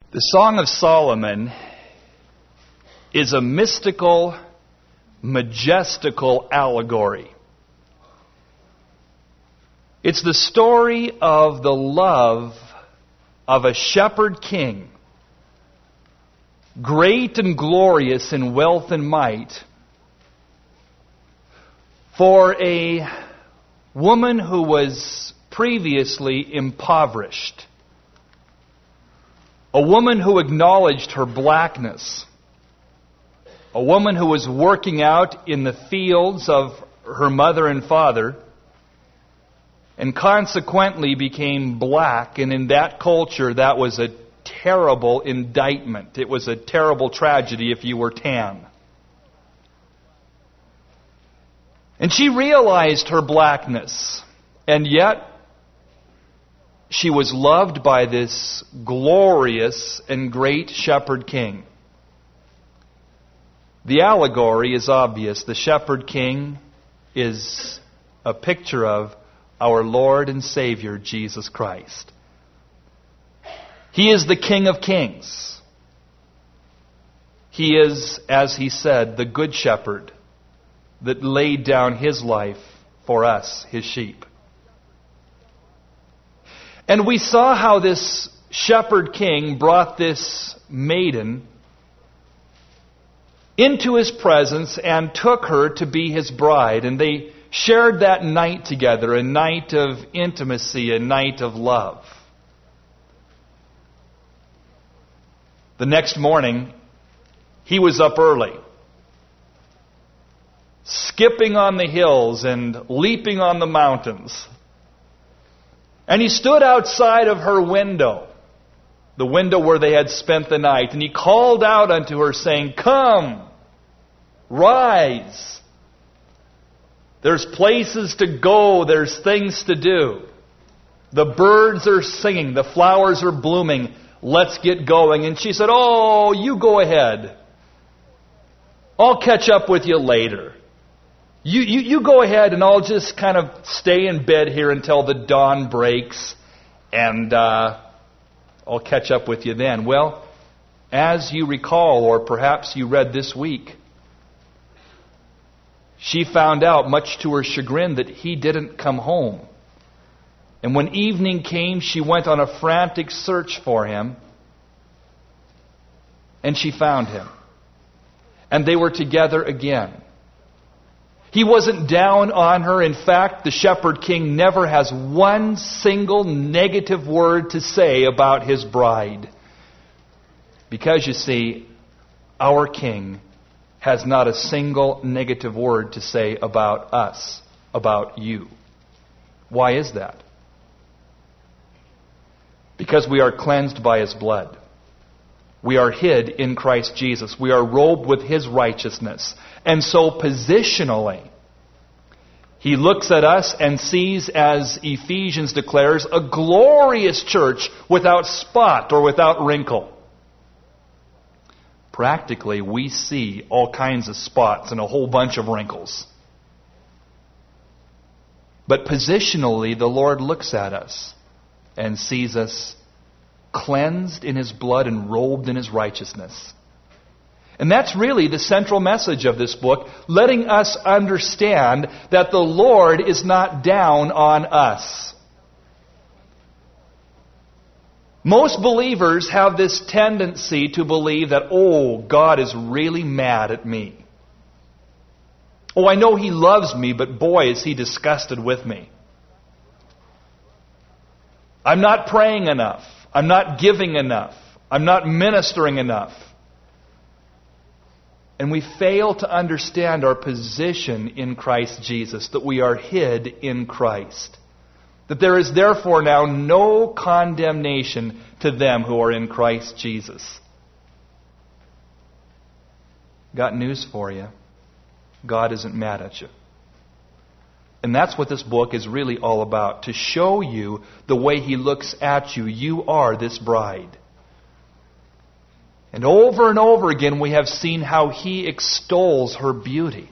The Song of Solomon is a mystical, majestical allegory. It's the story of the love of a shepherd king, great and glorious in wealth and might, for a woman who was previously impoverished. A woman who acknowledged her blackness. A woman who was working out in the fields of her mother and father and consequently became black. And in that culture, that was a terrible indictment. It was a terrible tragedy if you were tan. And she realized her blackness, and yet she was loved by this glorious and great shepherd king. The allegory is obvious. The shepherd king is a picture of our Lord and Savior, Jesus Christ. He is the King of Kings. He is, as he said, the good shepherd that laid down his life for us, his sheep. And we saw how this shepherd king brought this maiden into his presence and took her to be his bride. And they shared that night together, a night of intimacy, a night of love. The next morning, he was up early, skipping on the hills and leaping on the mountains. And he stood outside of her window, the window where they had spent the night, and he called out unto her, saying, "Come, rise. There's places to go, there's things to do. The birds are singing, the flowers are blooming. Let's get going." And she said, "Oh, you go ahead. I'll catch up with you later. You go ahead and I'll just kind of stay in bed here until the dawn breaks and I'll catch up with you then." Well, as you recall, or perhaps you read this week, she found out, much to her chagrin, that he didn't come home. And when evening came, she went on a frantic search for him, and she found him. And they were together again. He wasn't down on her. In fact, the shepherd king never has one single negative word to say about his bride. Because, you see, our king has not a single negative word to say about us, about you. Why is that? Because we are cleansed by his blood. We are hid in Christ Jesus. We are robed with his righteousness. And so positionally, he looks at us and sees, as Ephesians declares, a glorious church without spot or without wrinkle. Practically, we see all kinds of spots and a whole bunch of wrinkles. But positionally, the Lord looks at us and sees us cleansed in his blood and robed in his righteousness. And that's really the central message of this book, letting us understand that the Lord is not down on us. Most believers have this tendency to believe that, oh, God is really mad at me. Oh, I know he loves me, but boy, is he disgusted with me. I'm not praying enough. I'm not giving enough. I'm not ministering enough. And we fail to understand our position in Christ Jesus, that we are hid in Christ. That there is therefore now no condemnation to them who are in Christ Jesus. Got news for you. God isn't mad at you. And that's what this book is really all about, to show you the way he looks at you. You are this bride. And over again we have seen how he extols her beauty.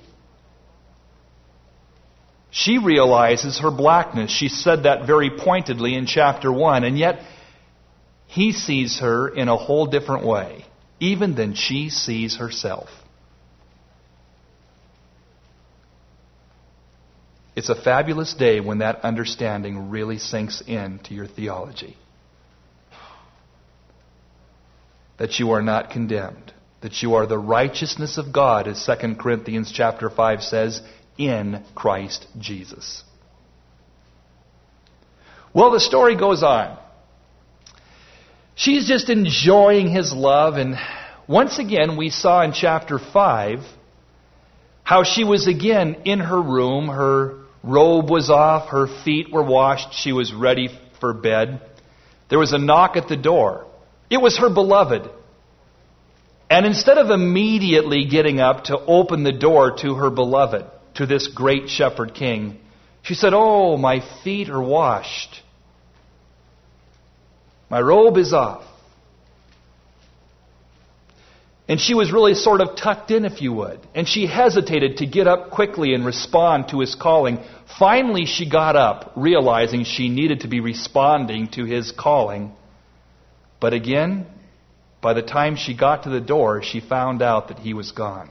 She realizes her blackness. She said that very pointedly in chapter 1. And yet, He sees her in a whole different way, even than she sees herself. It's a fabulous day when that understanding really sinks into your theology. That you are not condemned. That you are the righteousness of God, as 2 Corinthians chapter 5 says, in Christ Jesus. Well, the story goes on. She's just enjoying his love, and once again we saw in chapter 5 how she was again in her room. Her robe was off, her feet were washed, she was ready for bed. There was a knock at the door. It was her beloved. And instead of immediately getting up to open the door to her beloved, to this great shepherd king, she said, "Oh, my feet are washed. My robe is off." And she was really sort of tucked in, if you would. And she hesitated to get up quickly and respond to his calling. Finally, she got up, realizing she needed to be responding to his calling. But again, by the time she got to the door, she found out that he was gone.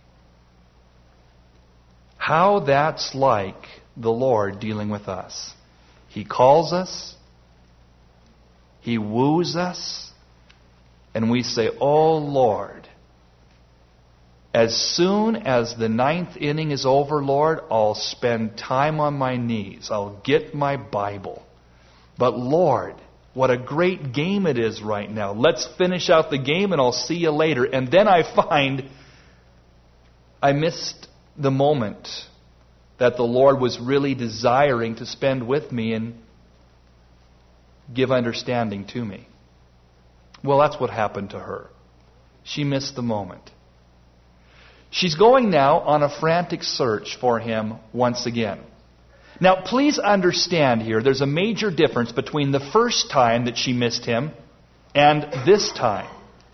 How that's like the Lord dealing with us. He calls us, He woos us, and we say, "Oh Lord, as soon as the 9th inning is over, Lord, I'll spend time on my knees. I'll get my Bible. But Lord, what a great game it is right now. Let's finish out the game and I'll see you later." And then I find I missed the moment that the Lord was really desiring to spend with me and give understanding to me. Well, that's what happened to her. She missed the moment. She's going now on a frantic search for him once again. Now, please understand here, there's a major difference between the first time that she missed him and this time.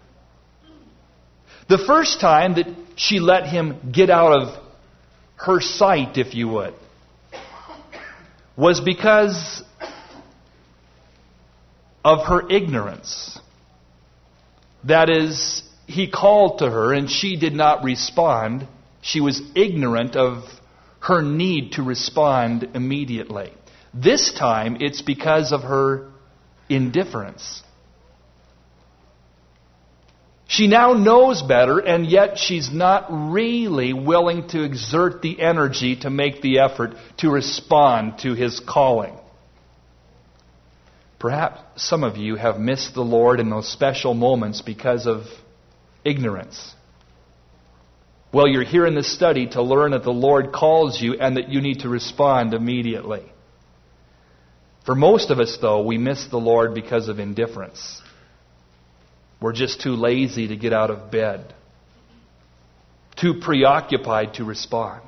The first time that she let him get out of her sight, if you would, was because of her ignorance. That is, he called to her and she did not respond. She was ignorant of her need to respond immediately. This time, it's because of her indifference. She now knows better, and yet she's not really willing to exert the energy to make the effort to respond to his calling. Perhaps some of you have missed the Lord in those special moments because of ignorance. Well, you're here in this study to learn that the Lord calls you and that you need to respond immediately. For most of us, though, we miss the Lord because of indifference. We're just too lazy to get out of bed, too preoccupied to respond.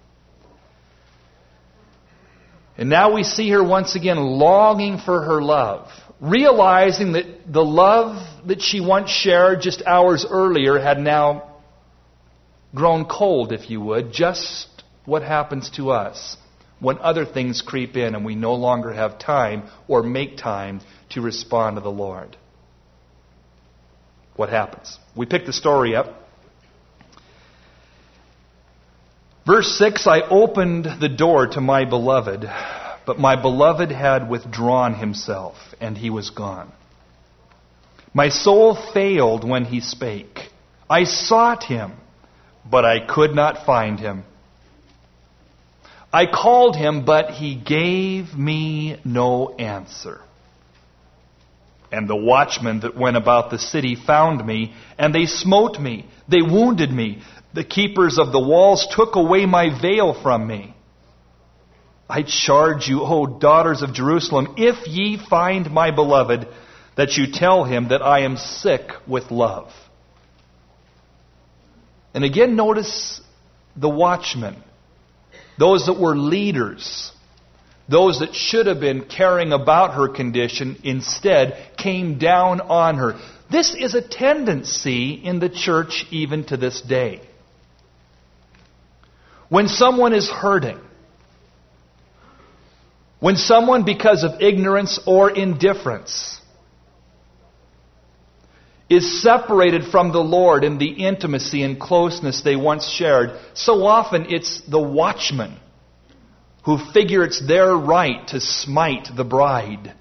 And now we see her once again longing for her love, realizing that the love that she once shared just hours earlier had now grown cold, if you would, just what happens to us when other things creep in and we no longer have time or make time to respond to the Lord. What happens? We pick the story up. Verse 6, "I opened the door to my beloved, but my beloved had withdrawn himself, and he was gone. My soul failed when he spake. I sought him, but I could not find him. I called him, but he gave me no answer. And the watchmen that went about the city found me, and they smote me. They wounded me. The keepers of the walls took away my veil from me. I charge you, O daughters of Jerusalem, if ye find my beloved, that you tell him that I am sick with love." And again, notice the watchmen, those that were leaders, those that should have been caring about her condition, instead came down on her. This is a tendency in the church even to this day. When someone is hurting, when someone, because of ignorance or indifference, is separated from the Lord in the intimacy and closeness they once shared, so often it's the watchmen who figure it's their right to smite the bride,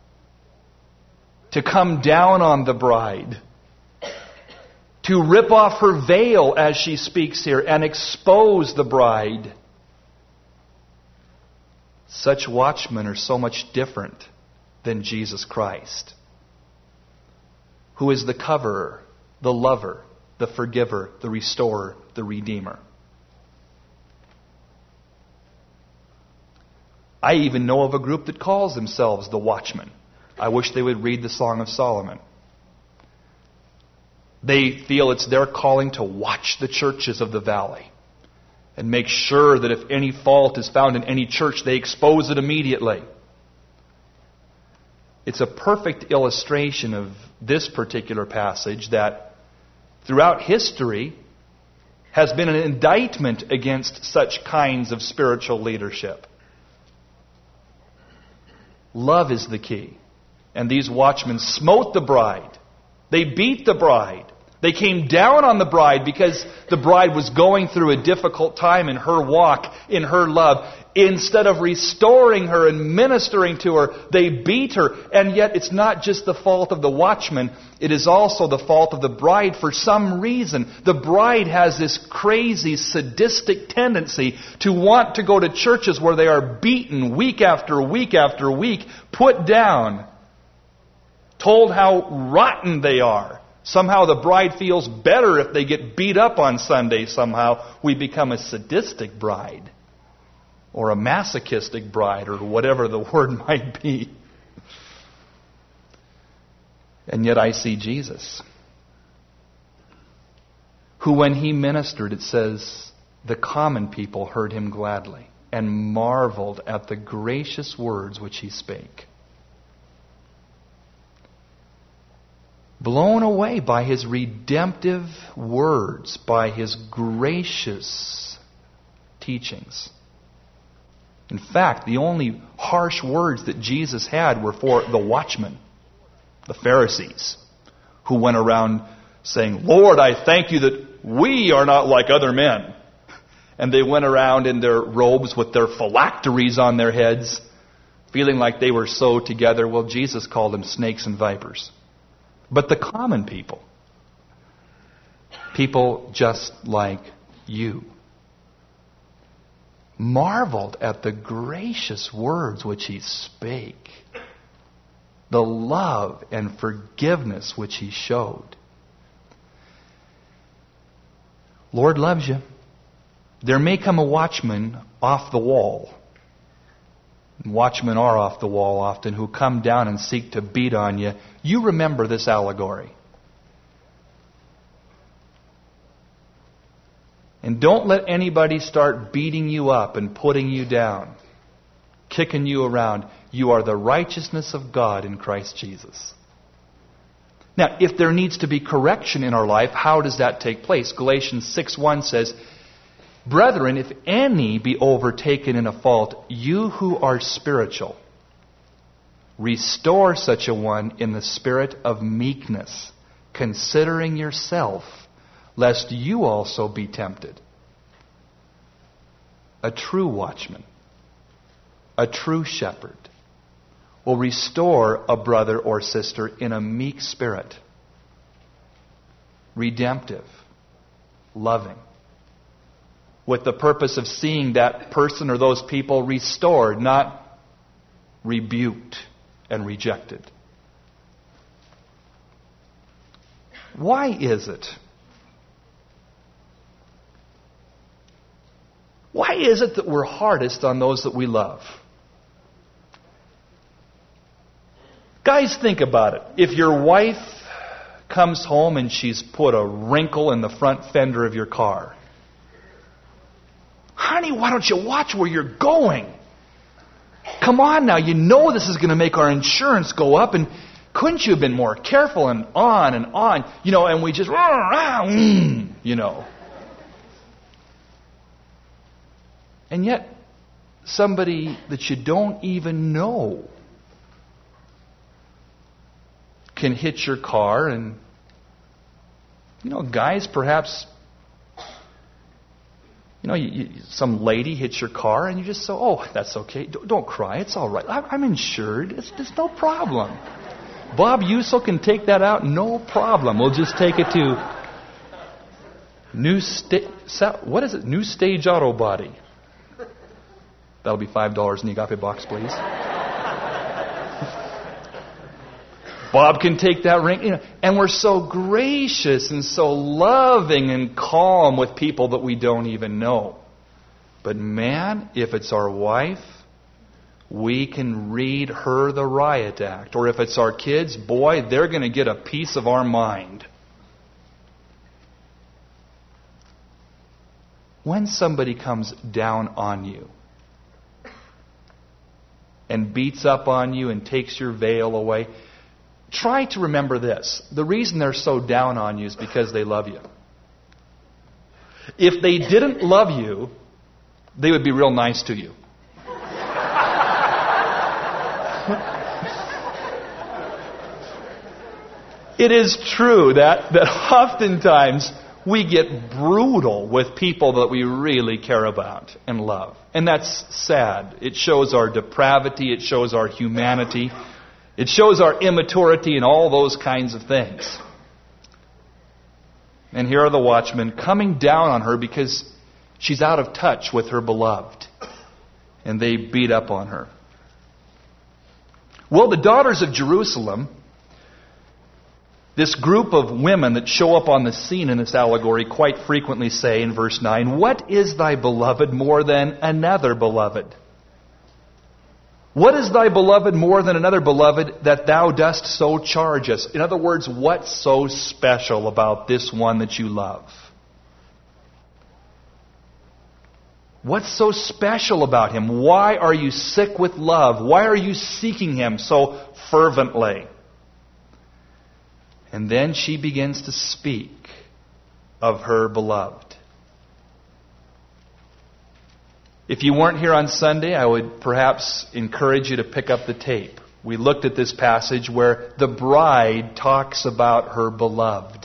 to come down on the bride, to rip off her veil as she speaks here and expose the bride. Such watchmen are so much different than Jesus Christ, who is the coverer, the lover, the forgiver, the restorer, the redeemer. I even know of a group that calls themselves the Watchmen. I wish they would read the Song of Solomon. They feel it's their calling to watch the churches of the valley and make sure that if any fault is found in any church, they expose it immediately. It's a perfect illustration of this particular passage that throughout history has been an indictment against such kinds of spiritual leadership. Love is the key. And these watchmen smote the bride. They beat the bride. They came down on the bride because the bride was going through a difficult time in her walk, in her love. Instead of restoring her and ministering to her, they beat her. And yet it's not just the fault of the watchman. It is also the fault of the bride for some reason. The bride has this crazy, sadistic tendency to want to go to churches where they are beaten week after week after week, put down, told how rotten they are. Somehow the bride feels better if they get beat up on Sunday somehow. We become a sadistic bride, or a masochistic bride, or whatever the word might be. And yet I see Jesus, who when he ministered, it says, the common people heard him gladly and marveled at the gracious words which he spake. Blown away by his redemptive words, by his gracious teachings. In fact, the only harsh words that Jesus had were for the watchmen, the Pharisees, who went around saying, Lord, I thank you that we are not like other men. And they went around in their robes with their phylacteries on their heads, feeling like they were sewed together. Well, Jesus called them snakes and vipers. But the common people, people just like you, marveled at the gracious words which he spake, the love and forgiveness which he showed. Lord loves you. There may come a watchman off the wall. Watchmen are off the wall often, who come down and seek to beat on you. You remember this allegory. And don't let anybody start beating you up and putting you down, kicking you around. You are the righteousness of God in Christ Jesus. Now, if there needs to be correction in our life, how does that take place? Galatians 6:1 says, Brethren, if any be overtaken in a fault, you who are spiritual, restore such a one in the spirit of meekness, considering yourself, lest you also be tempted. A true watchman, a true shepherd, will restore a brother or sister in a meek spirit, redemptive, loving, with the purpose of seeing that person or those people restored, not rebuked and rejected. Why is it? Why is it that we're hardest on those that we love? Guys, think about it. If your wife comes home and she's put a wrinkle in the front fender of your car, honey, why don't you watch where you're going? Come on now, you know this is going to make our insurance go up, and couldn't you have been more careful? And on, and we just, And yet, somebody that you don't even know can hit your car and Guys, perhaps, some lady hits your car and you just say, oh, that's okay. Don't cry. It's all right. I'm insured. It's no problem. Bob Uso can take that out. No problem. We'll just take it to New Stage Auto Body. That'll be $5 in the Agape box, please. Bob can take that ring. And we're so gracious and so loving and calm with people that we don't even know. But man, if it's our wife, we can read her the riot act. Or if it's our kids, boy, they're going to get a piece of our mind. When somebody comes down on you and beats up on you and takes your veil away, try to remember this. The reason they're so down on you is because they love you. If they didn't love you, they would be real nice to you. It is true that oftentimes we get brutal with people that we really care about and love. And that's sad. It shows our depravity. It shows our humanity. It shows our immaturity and all those kinds of things. And here are the watchmen coming down on her because she's out of touch with her beloved. And they beat up on her. Well, the daughters of Jerusalem, this group of women that show up on the scene in this allegory quite frequently say in verse 9, "What is thy beloved more than another beloved? What is thy beloved more than another beloved that thou dost so charge us?" In other words, what's so special about this one that you love? What's so special about him? Why are you sick with love? Why are you seeking him so fervently? And then she begins to speak of her beloved. If you weren't here on Sunday, I would perhaps encourage you to pick up the tape. We looked at this passage where the bride talks about her beloved.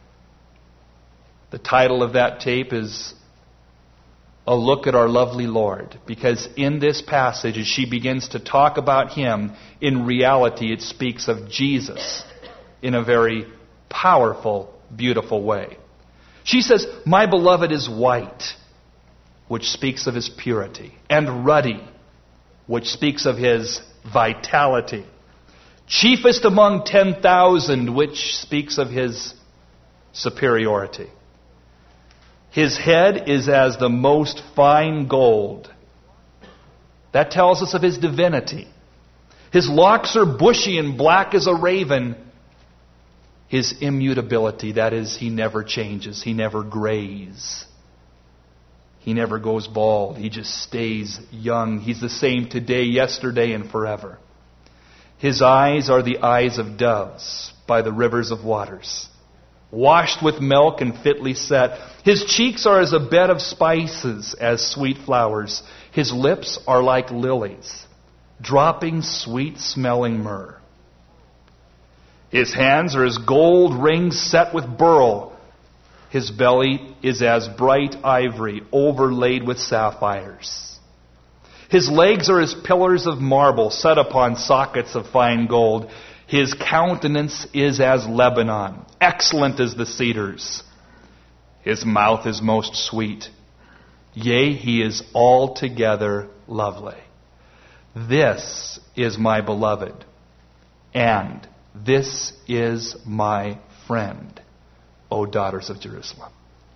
The title of that tape is A Look at Our Lovely Lord, because in this passage, as she begins to talk about him, in reality it speaks of Jesus in a very powerful, beautiful way. She says, "My beloved is white," which speaks of his purity, and ruddy, which speaks of his vitality. Chiefest among 10,000, which speaks of his superiority. His head is as the most fine gold. That tells us of his divinity. His locks are bushy and black as a raven. His immutability, that is, he never changes. He never grays. He never goes bald. He just stays young. He's the same today, yesterday, and forever. His eyes are the eyes of doves by the rivers of waters, washed with milk and fitly set. His cheeks are as a bed of spices, as sweet flowers. His lips are like lilies, dropping sweet-smelling myrrh. His hands are as gold rings set with beryl. His belly is as bright ivory, overlaid with sapphires. His legs are as pillars of marble, set upon sockets of fine gold. His countenance is as Lebanon, excellent as the cedars. His mouth is most sweet. Yea, he is altogether lovely. This is my beloved, and this is my friend, O daughters of Jerusalem.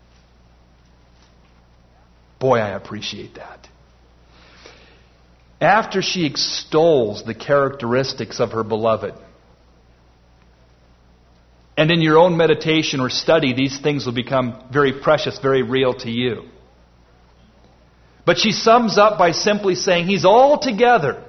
Boy, I appreciate that. After she extols the characteristics of her beloved, and in your own meditation or study, these things will become very precious, very real to you. But she sums up by simply saying, he's altogether.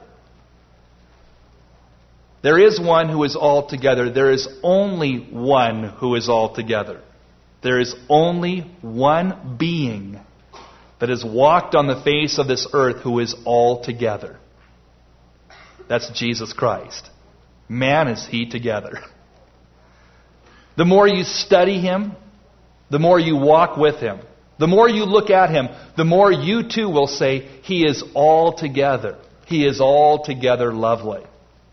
There is one who is altogether. There is only one who is altogether. There is only one being that has walked on the face of this earth who is altogether. That's Jesus Christ. Man is he together. The more you study him, the more you walk with Him, the more you look at Him, the more you too will say, He is altogether. He is altogether lovely.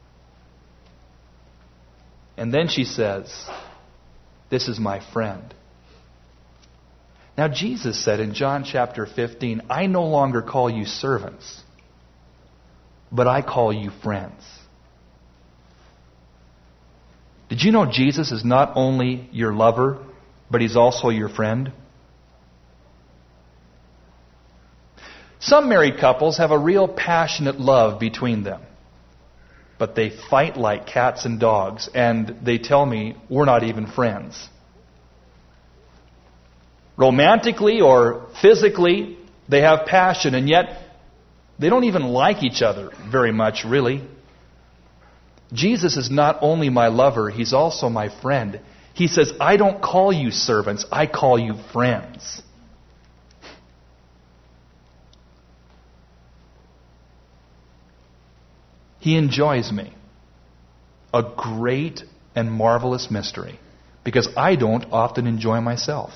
And then she says, this is my friend. Now Jesus said in John chapter 15, I no longer call you servants, but I call you friends. Did you know Jesus is not only your lover, but He's also your friend? Some married couples have a real passionate love between them, but they fight like cats and dogs, and they tell me, we're not even friends. Romantically or physically, they have passion, and yet they don't even like each other very much, really. Jesus is not only my lover, He's also my friend. He says, I don't call you servants, I call you friends. He enjoys me. A great and marvelous mystery, because I don't often enjoy myself.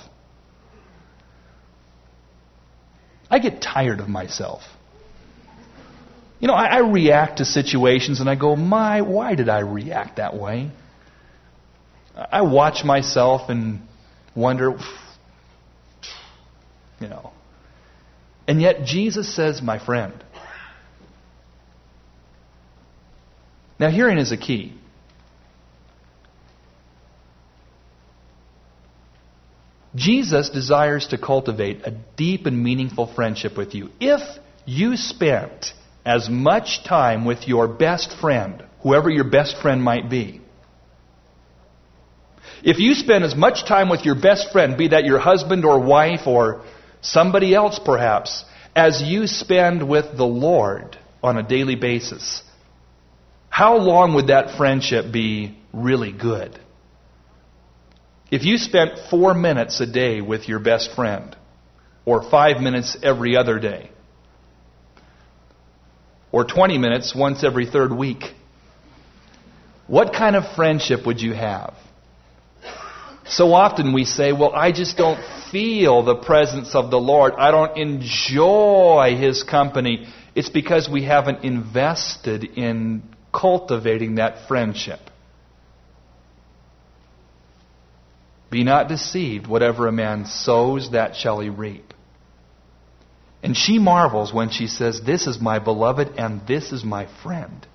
I get tired of myself. You know, I react to situations and I go, why did I react that way? I watch myself and wonder, you know. And yet Jesus says, my friend. Now herein is a key. Jesus desires to cultivate a deep and meaningful friendship with you. If you spent as much time with your best friend, whoever your best friend might be, if you spend as much time with your best friend, be that your husband or wife or somebody else perhaps, as you spend with the Lord on a daily basis, how long would that friendship be really good? If you spent 4 minutes a day with your best friend, or 5 minutes every other day, or 20 minutes once every third week, what kind of friendship would you have? So often we say, well, I just don't feel the presence of the Lord. I don't enjoy His company. It's because we haven't invested in cultivating that friendship. Be not deceived. Whatever a man sows, that shall he reap. And she marvels when she says, this is my beloved and this is my friend.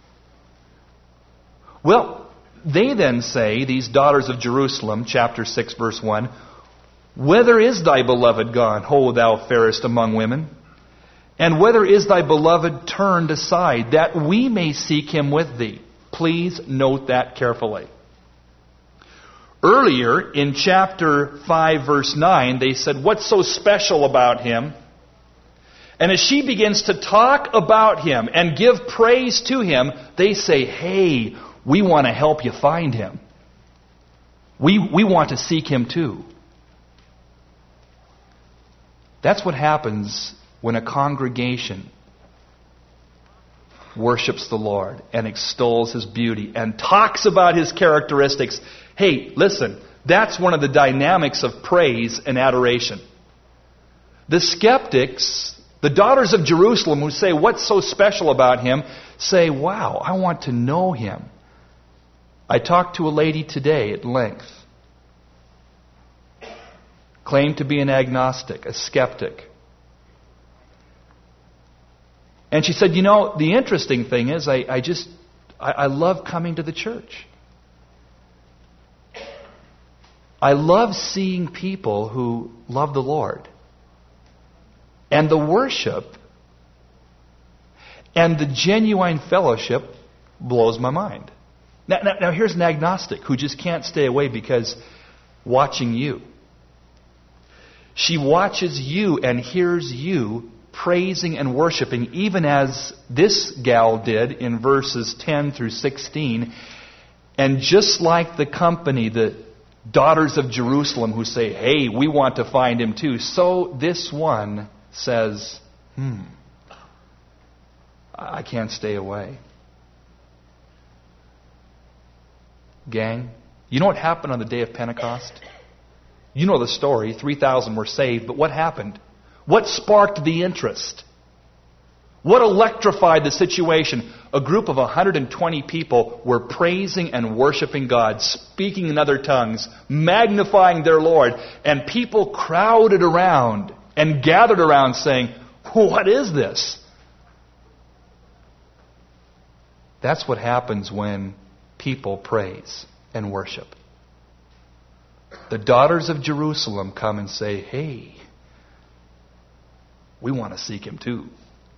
Well, they then say, these daughters of Jerusalem, chapter 6, verse 1, whither is thy beloved gone, O thou fairest among women? And whither is thy beloved turned aside, that we may seek him with thee? Please note that carefully. Earlier, in chapter 5, verse 9, they said, what's so special about him? And as she begins to talk about him and give praise to him, they say, hey, we want to help you find him. We want to seek him too. That's what happens when a congregation worships the Lord and extols His beauty and talks about His characteristics. Hey, listen, that's one of the dynamics of praise and adoration. The skeptics, the daughters of Jerusalem who say, what's so special about him, say, wow, I want to know him. I talked to a lady today at length. Claimed to be an agnostic, a skeptic. And she said, you know, the interesting thing is I love coming to the church. I love seeing people who love the Lord. And the worship and the genuine fellowship blows my mind. Now here's an agnostic who just can't stay away because watching you. She watches you and hears you praising and worshiping, even as this gal did in verses 10 through 16. And just like the company, the daughters of Jerusalem who say, hey, we want to find him too, so this one says, I can't stay away. Gang, you know what happened on the day of Pentecost? You know the story. 3,000 were saved, but what happened? What sparked the interest? What electrified the situation? A group of 120 people were praising and worshiping God, speaking in other tongues, magnifying their Lord, and people crowded around and gathered around saying, "What is this?" That's what happens when people praise and worship. The daughters of Jerusalem come and say, "Hey, we want to seek Him too.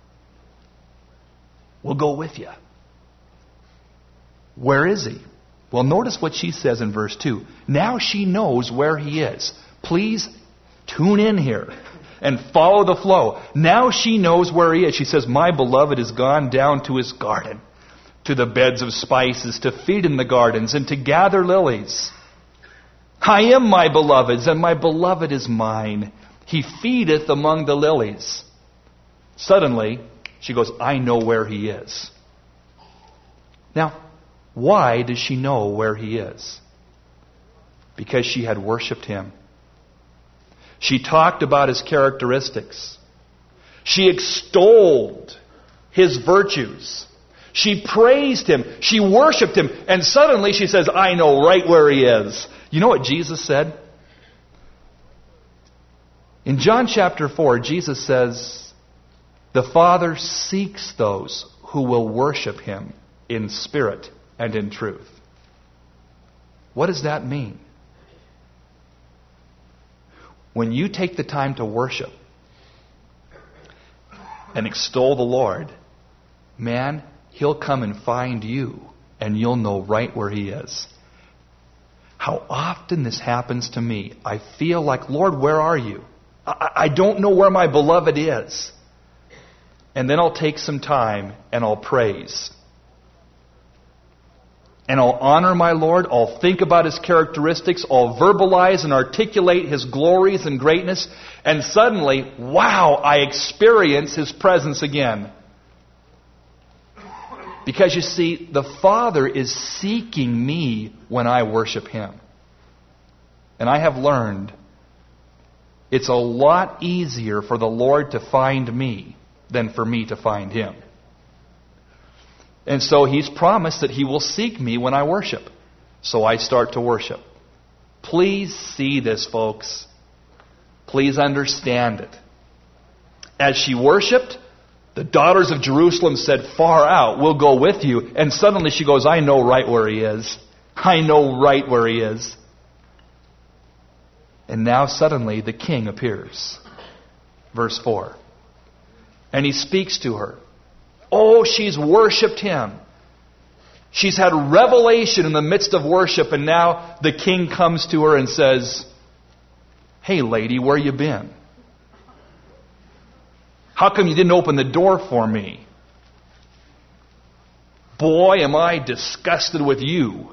We'll go with you." Where is He? Well, notice what she says in verse 2. Now she knows where He is. Please tune in here and follow the flow. Now she knows where He is. She says, "My beloved is gone down to his garden, to the beds of spices, to feed in the gardens, and to gather lilies. I am my beloved's, and my beloved is mine. He feedeth among the lilies." Suddenly, she goes, "I know where He is." Now, why does she know where He is? Because she had worshipped Him. She talked about His characteristics. She extolled His virtues. She praised Him. She worshipped Him. And suddenly she says, "I know right where He is." You know what Jesus said? In John chapter 4, Jesus says, "The Father seeks those who will worship Him in spirit and in truth." What does that mean? When you take the time to worship and extol the Lord, man, He'll come and find you, and you'll know right where He is. How often this happens to me. I feel like, "Lord, where are You? I don't know where my beloved is." And then I'll take some time and I'll praise. And I'll honor my Lord. I'll think about His characteristics. I'll verbalize and articulate His glories and greatness. And suddenly, wow, I experience His presence again. Because you see, the Father is seeking me when I worship Him. And I have learned it's a lot easier for the Lord to find me than for me to find Him. And so He's promised that He will seek me when I worship. So I start to worship. Please see this, folks. Please understand it. As she worshiped, the daughters of Jerusalem said, "Far out, we'll go with you." And suddenly she goes, "I know right where He is. I know right where He is." And now suddenly the king appears. Verse 4. And he speaks to her. Oh, she's worshipped Him. She's had revelation in the midst of worship, and now the king comes to her and says, "Hey lady, where you been? How come you didn't open the door for me? Boy, am I disgusted with you.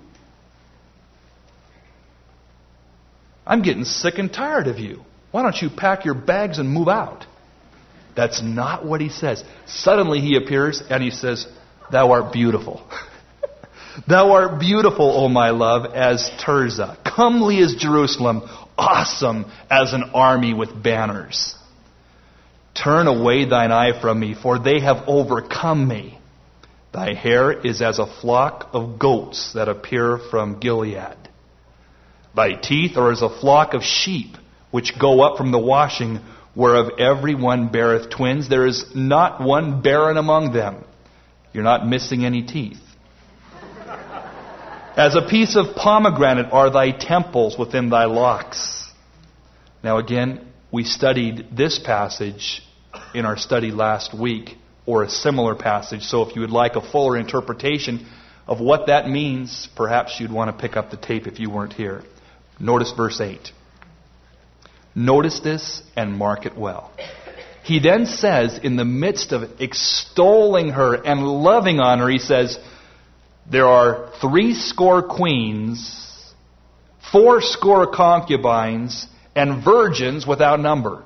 I'm getting sick and tired of you. Why don't you pack your bags and move out?" That's not what he says. Suddenly he appears and he says, "Thou art beautiful. Thou art beautiful, O my love, as Tirzah. Comely as Jerusalem, awesome as an army with banners. Turn away thine eye from me, for they have overcome me. Thy hair is as a flock of goats that appear from Gilead. Thy teeth are as a flock of sheep, which go up from the washing, whereof every one beareth twins. There is not one barren among them." You're not missing any teeth. "As a piece of pomegranate are thy temples within thy locks." Now again, we studied this passage in our study last week, or a similar passage. So if you would like a fuller interpretation of what that means, perhaps you'd want to pick up the tape if you weren't here. Notice verse 8. Notice this and mark it well. He then says, in the midst of extolling her and loving on her, he says, "There are 80 queens, 80 concubines, and virgins without number."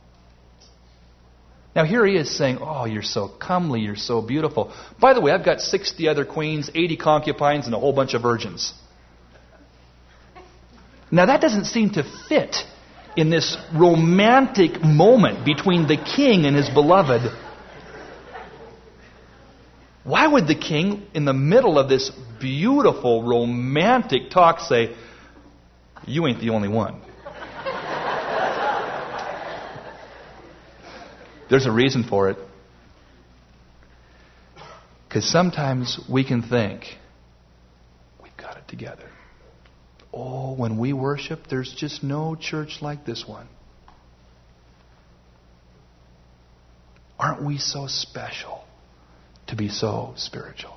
Now here he is saying, "Oh, you're so comely, you're so beautiful. By the way, I've got 60 other queens, 80 concubines, and a whole bunch of virgins." Now that doesn't seem to fit in this romantic moment between the king and his beloved, why would the king, in the middle of this beautiful, romantic talk, say, "You ain't the only one"? There's a reason for it. Because sometimes we can think, we've got it together. Oh, when we worship, there's just no church like this one. Aren't we so special to be so spiritual?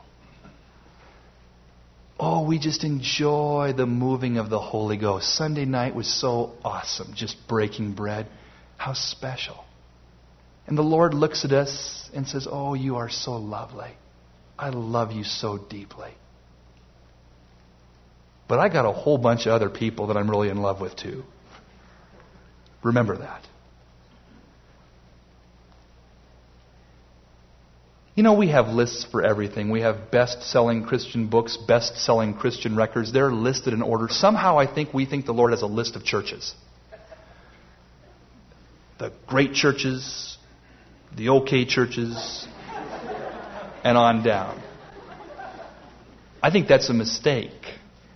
Oh, we just enjoy the moving of the Holy Ghost. Sunday night was so awesome, just breaking bread. How special. And the Lord looks at us and says, "Oh, you are so lovely. I love you so deeply. But I got a whole bunch of other people that I'm really in love with too." Remember that. You know, we have lists for everything. We have best-selling Christian books, best-selling Christian records. They're listed in order. Somehow we think the Lord has a list of churches. The great churches, the okay churches, and on down. I think that's a mistake.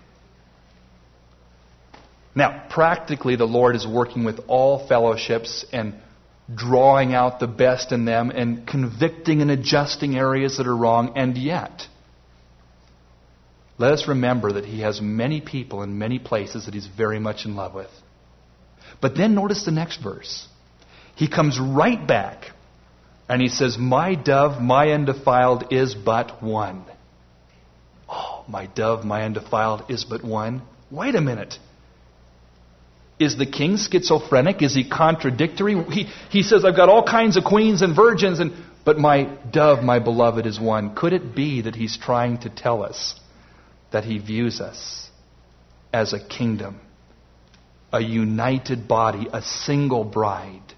Now, practically, the Lord is working with all fellowships and drawing out the best in them and convicting and adjusting areas that are wrong. And yet, let us remember that He has many people in many places that He's very much in love with. But then notice the next verse. He comes right back and He says, "My dove, my undefiled, is but one." Oh, my dove, my undefiled, is but one. Wait a minute. Is the king schizophrenic? Is he contradictory? He says, "I've got all kinds of queens and virgins, but my dove, my beloved, is one." Could it be that he's trying to tell us that he views us as a kingdom, a united body, a single bride?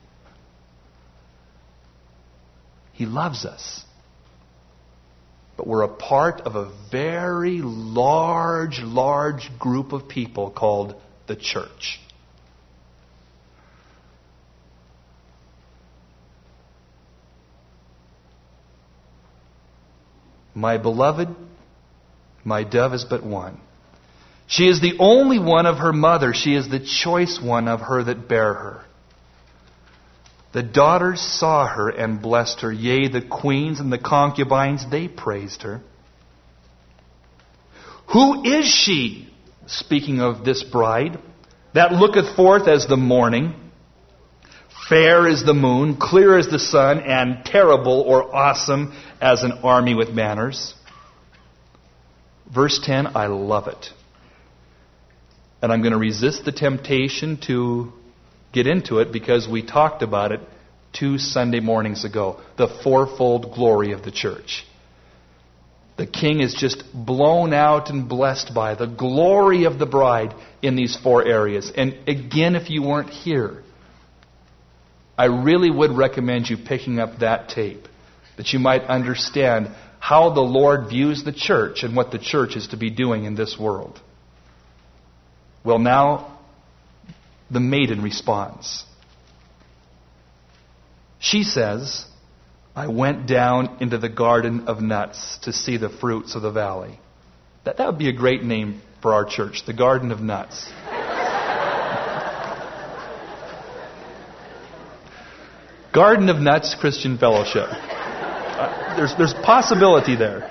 He loves us. But we're a part of a very large group of people called the church. My beloved, my dove is but one. She is the only one of her mother. She is the choice one of her that bare her. The daughters saw her and blessed her. Yea, the queens and the concubines, they praised her. Who is she, speaking of this bride, that looketh forth as the morning, fair as the moon, clear as the sun, and terrible or awesome as an army with banners? Verse 10, I love it. And I'm going to resist the temptation to get into it because we talked about it 2 Sunday mornings ago. The fourfold glory of the church. The king is just blown out and blessed by the glory of the bride in these 4 areas. And again, if you weren't here, I really would recommend you picking up that tape, that you might understand how the Lord views the church and what the church is to be doing in this world. Well, now, the maiden responds. She says, I went down into the garden of nuts to see the fruits of the valley. That would be a great name for our church, the Garden of Nuts. Garden of Nuts Christian Fellowship. There's possibility there.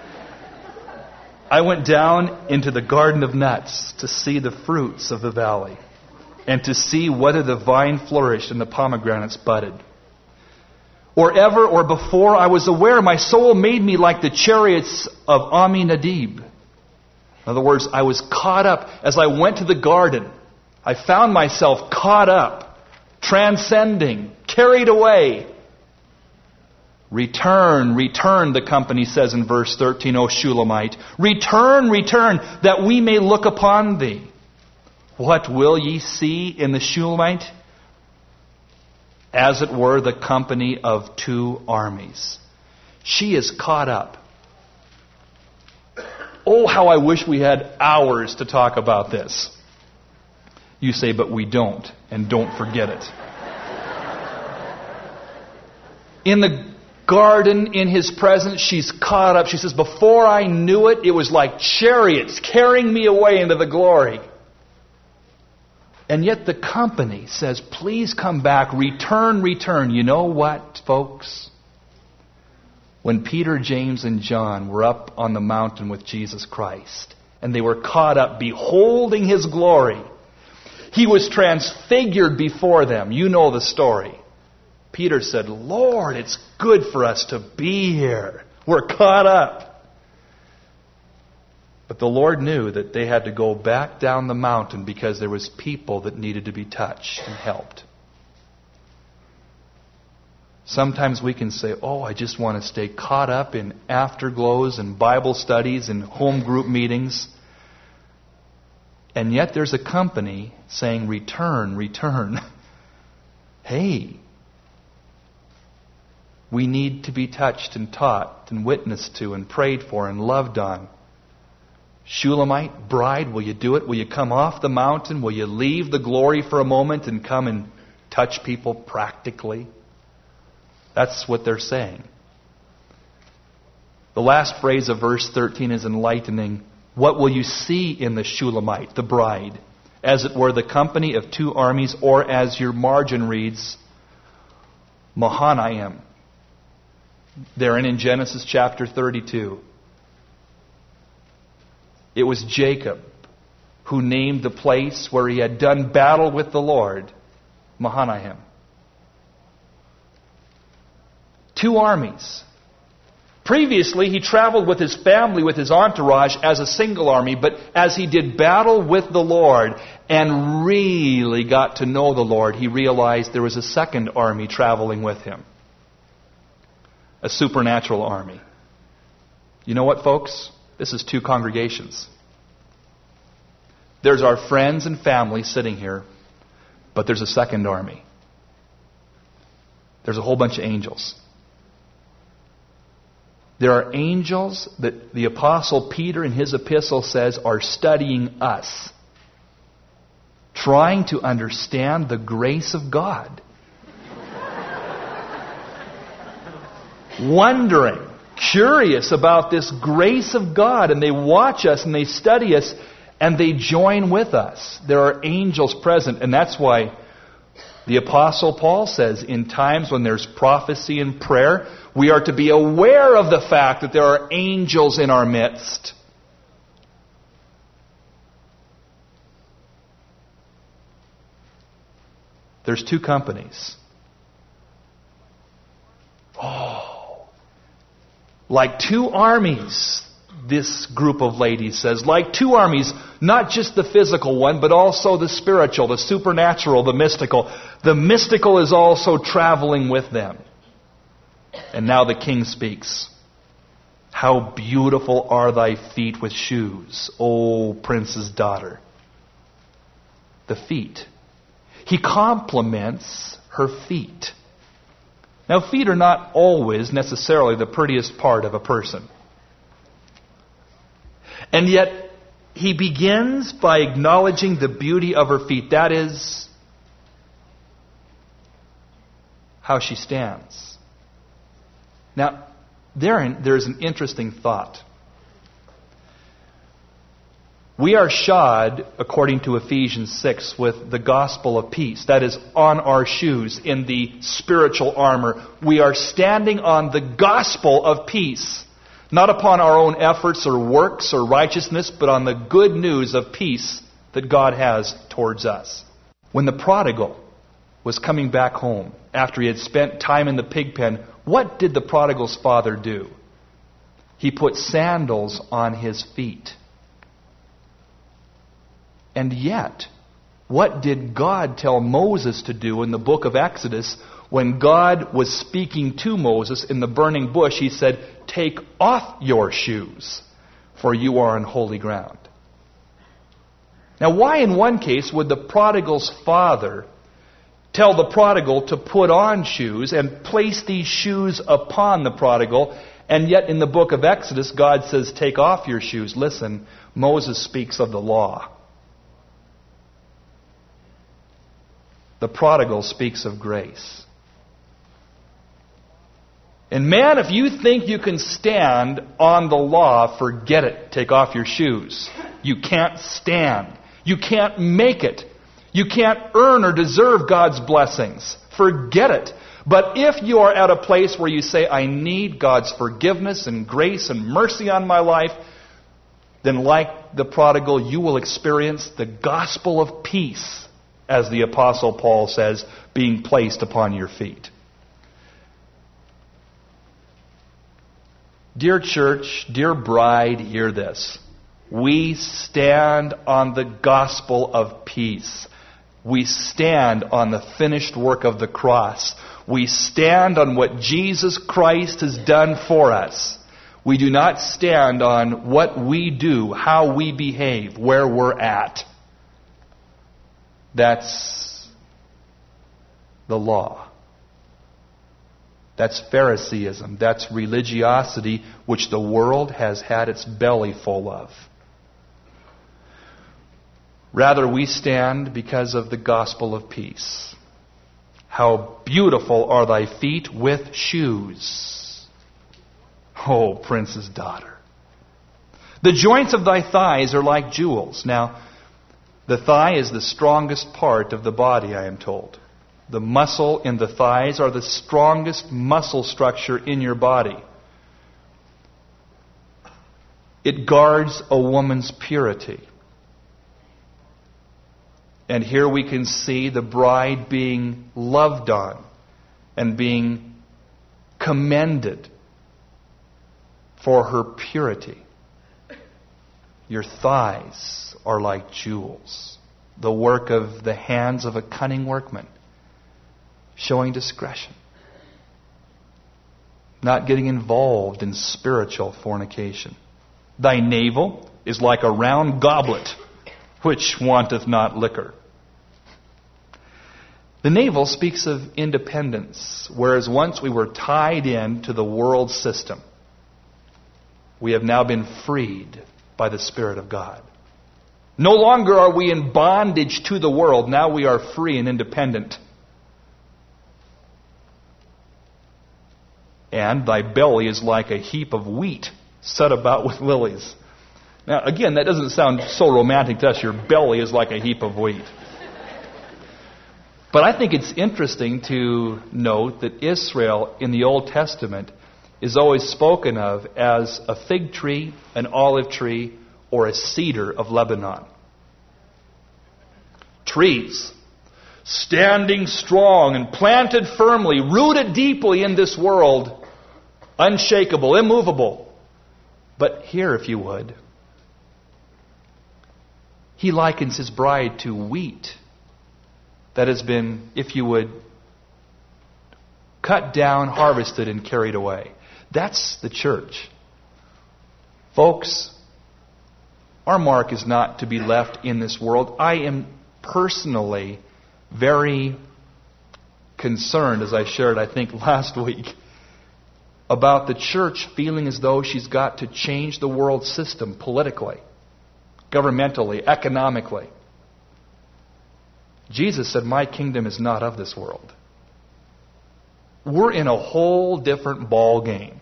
I went down into the Garden of Nuts to see the fruits of the valley and to see whether the vine flourished and the pomegranates budded. Or ever or before I was aware, my soul made me like the chariots of Amminadab. In other words, I was caught up. As I went to the garden, I found myself caught up, transcending, carried away. Return, return, the company says in verse 13, O Shulamite. Return, return, that we may look upon thee. What will ye see in the Shulamite? As it were, the company of 2 armies. She is caught up. Oh, how I wish we had hours to talk about this. You say, but we don't, and don't forget it. In the garden, in His presence, she's caught up. She says, before I knew it, it was like chariots carrying me away into the glory. And yet the company says, please come back, return, return. You know what, folks? When Peter, James, and John were up on the mountain with Jesus Christ, and they were caught up beholding His glory, He was transfigured before them. You know the story. Peter said, Lord, it's good for us to be here. We're caught up. But the Lord knew that they had to go back down the mountain because there was people that needed to be touched and helped. Sometimes we can say, oh, I just want to stay caught up in afterglows and Bible studies and home group meetings. And yet there's a company saying, return, return. Hey, we need to be touched and taught and witnessed to and prayed for and loved on. Shulamite bride, will you do it? Will you come off the mountain? Will you leave the glory for a moment and come and touch people practically? That's what they're saying. The last phrase of verse 13 is enlightening. What will you see in the Shulamite, the bride? As it were the company of two armies, or as your margin reads, Mahanaim. Therein in Genesis chapter 32. It was Jacob who named the place where he had done battle with the Lord, Mahanaim. Two armies. Previously, he traveled with his family, with his entourage, as a single army. But as he did battle with the Lord and really got to know the Lord, he realized there was a second army traveling with him. A supernatural army. You know what, folks? This is two congregations. There's our friends and family sitting here, but there's a second army. There's a whole bunch of angels. There are angels that the Apostle Peter in his epistle says are studying us, trying to understand the grace of God. Wondering, curious about this grace of God, and they watch us and they study us and they join with us. There are angels present, and that's why the Apostle Paul says in times when there's prophecy and prayer, we are to be aware of the fact that there are angels in our midst. There's two companies. Oh, like two armies, this group of ladies says. Like two armies, not just the physical one, but also the spiritual, the supernatural, the mystical. The mystical is also traveling with them. And now the king speaks. How beautiful are thy feet with shoes, O prince's daughter. The feet. He compliments her feet. Now, feet are not always necessarily the prettiest part of a person. And yet, he begins by acknowledging the beauty of her feet. That is how she stands. Now, there's an interesting thought. We are shod, according to Ephesians 6, with the gospel of peace. That is, on our shoes, in the spiritual armor. We are standing on the gospel of peace. Not upon our own efforts or works or righteousness, but on the good news of peace that God has towards us. When the prodigal was coming back home, after he had spent time in the pig pen, what did the prodigal's father do? He put sandals on his feet. And yet, what did God tell Moses to do in the book of Exodus when God was speaking to Moses in the burning bush? He said, "Take off your shoes, for you are on holy ground." Now, why in one case would the prodigal's father tell the prodigal to put on shoes and place these shoes upon the prodigal, and yet in the book of Exodus, God says, "Take off your shoes"? Listen, Moses speaks of the law. The prodigal speaks of grace. And man, if you think you can stand on the law, forget it. Take off your shoes. You can't stand. You can't make it. You can't earn or deserve God's blessings. Forget it. But if you are at a place where you say, I need God's forgiveness and grace and mercy on my life, then like the prodigal, you will experience the gospel of peace, as the Apostle Paul says, being placed upon your feet. Dear church, dear bride, hear this. We stand on the gospel of peace. We stand on the finished work of the cross. We stand on what Jesus Christ has done for us. We do not stand on what we do, how we behave, where we're at. That's the law. That's Phariseeism. That's religiosity, which the world has had its belly full of. Rather, we stand because of the gospel of peace. How beautiful are thy feet with shoes, O prince's daughter. The joints of thy thighs are like jewels. Now, the thigh is the strongest part of the body, I am told. The muscle in the thighs are the strongest muscle structure in your body. It guards a woman's purity. And here we can see the bride being loved on and being commended for her purity. Your thighs are like jewels, the work of the hands of a cunning workman, showing discretion, not getting involved in spiritual fornication. Thy navel is like a round goblet, which wanteth not liquor. The navel speaks of independence, whereas once we were tied in to the world system. We have now been freed by the Spirit of God. No longer are we in bondage to the world. Now we are free and independent. And thy belly is like a heap of wheat set about with lilies. Now, again, that doesn't sound so romantic to us. Your belly is like a heap of wheat. But I think it's interesting to note that Israel in the Old Testament is always spoken of as a fig tree, an olive tree, or a cedar of Lebanon. Trees standing strong and planted firmly, rooted deeply in this world, unshakable, immovable. But here, if you would, he likens his bride to wheat that has been, if you would, cut down, harvested, and carried away. That's the church. Folks, our mark is not to be left in this world. I am personally very concerned, as I shared, I think, last week, about the church feeling as though she's got to change the world system politically, governmentally, economically. Jesus said, my kingdom is not of this world. We're in a whole different ball game.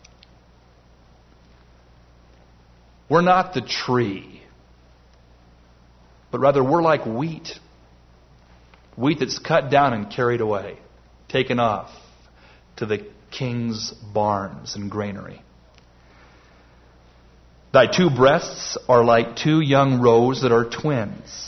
We're not the tree, but rather we're like wheat. Wheat that's cut down and carried away, taken off to the king's barns and granary. Thy two breasts are like two young roes that are twins.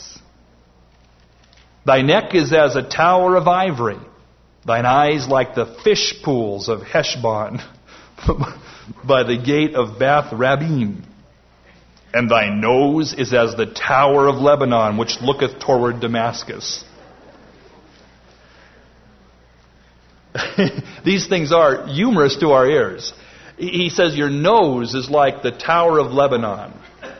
Thy neck is as a tower of ivory. Thine eyes like the fish pools of Heshbon by the gate of Bath Rabbim. And thy nose is as the tower of Lebanon, which looketh toward Damascus. These things are humorous to our ears. He says your nose is like the tower of Lebanon.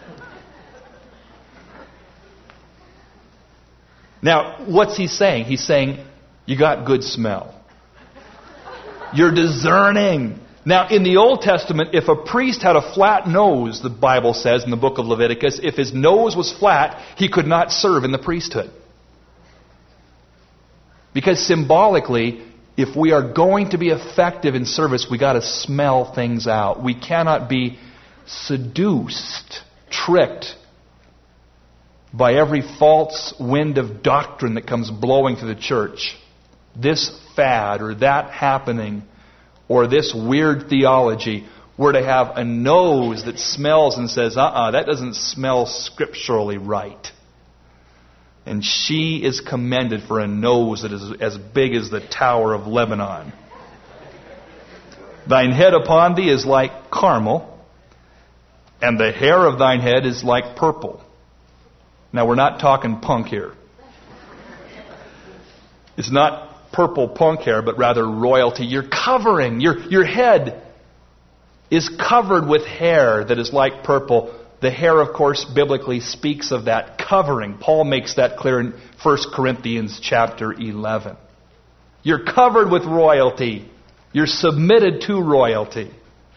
Now, what's he saying? He's saying, you got good smell. You're discerning. Now, in the Old Testament, if a priest had a flat nose, the Bible says in the book of Leviticus, if his nose was flat, he could not serve in the priesthood. Because symbolically, if we are going to be effective in service, we got to smell things out. We cannot be seduced, tricked by every false wind of doctrine that comes blowing through the church. This fad or that happening or this weird theology, we're to have a nose that smells and says, that doesn't smell scripturally right. And she is commended for a nose that is as big as the Tower of Lebanon. Thine head upon thee is like carmel, and the hair of thine head is like purple. Now, we're not talking punk here. It's not purple punk hair, but rather royalty. You're covering. Your head is covered with hair that is like purple. The hair, of course, biblically speaks of that covering. Paul makes that clear in 1 Corinthians chapter 11. You're covered with royalty. You're submitted to royalty.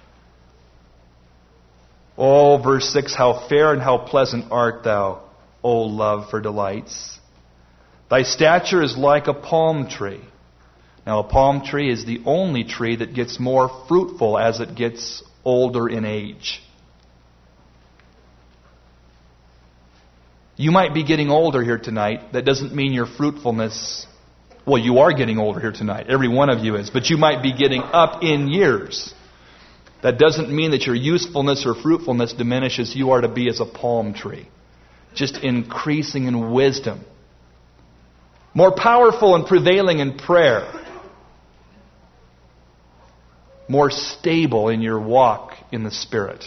Oh, verse 6, how fair and how pleasant art thou, O love for delights. Thy stature is like a palm tree. Now, a palm tree is the only tree that gets more fruitful as it gets older in age. You might be getting older here tonight. That doesn't mean your fruitfulness... Well, you are getting older here tonight. Every one of you is. But you might be getting up in years. That doesn't mean that your usefulness or fruitfulness diminishes. You are to be as a palm tree. Just increasing in wisdom. More powerful and prevailing in prayer. More stable in your walk in the Spirit.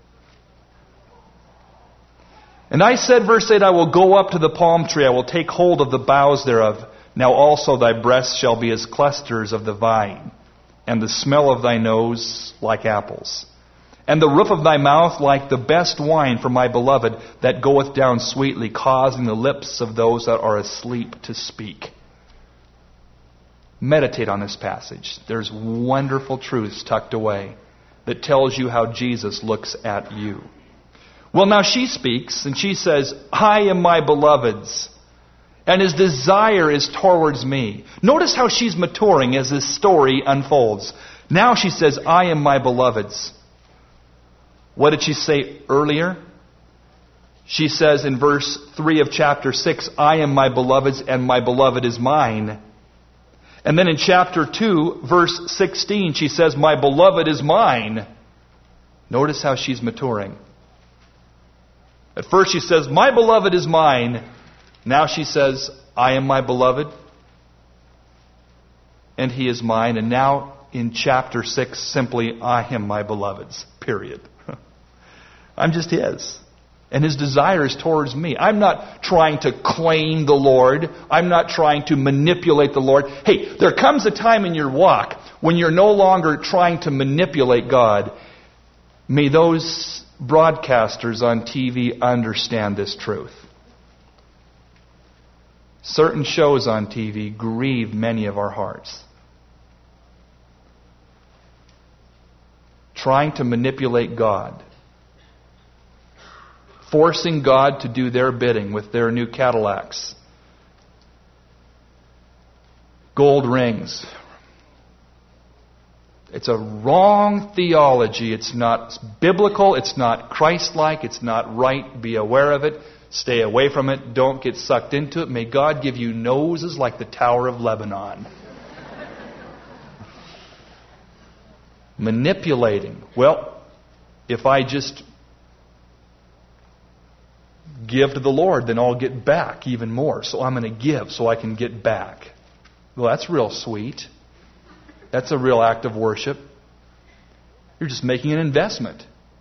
And I said, verse 8, I will go up to the palm tree. I will take hold of the boughs thereof. Now also thy breasts shall be as clusters of the vine, and the smell of thy nose like apples. And the roof of thy mouth like the best wine for my beloved, that goeth down sweetly, causing the lips of those that are asleep to speak. Meditate on this passage. There's wonderful truths tucked away that tells you how Jesus looks at you. Well, now she speaks, and she says, I am my beloved's, and his desire is towards me. Notice how she's maturing as this story unfolds. Now she says, I am my beloved's. What did she say earlier? She says in verse 3 of chapter 6, I am my beloved's, and my beloved is mine. And then in chapter 2, verse 16, she says, my beloved is mine. Notice how she's maturing. At first she says, my beloved is mine. Now she says, I am my beloved, and he is mine. And now in chapter 6, simply, I am my beloved's, period. I'm just his. And his desire is towards me. I'm not trying to claim the Lord. I'm not trying to manipulate the Lord. Hey, there comes a time in your walk when you're no longer trying to manipulate God. May those broadcasters on TV understand this truth. Certain shows on TV grieve many of our hearts. Trying to manipulate God. Forcing God to do their bidding with their new Cadillacs. Gold rings. It's a wrong theology. It's not biblical. It's not Christ-like. It's not right. Be aware of it. Stay away from it. Don't get sucked into it. May God give you noses like the Tower of Lebanon. Manipulating. Well, if I just give to the Lord, then I'll get back even more. So I'm going to give so I can get back. Well, that's real sweet. That's a real act of worship. You're just making an investment.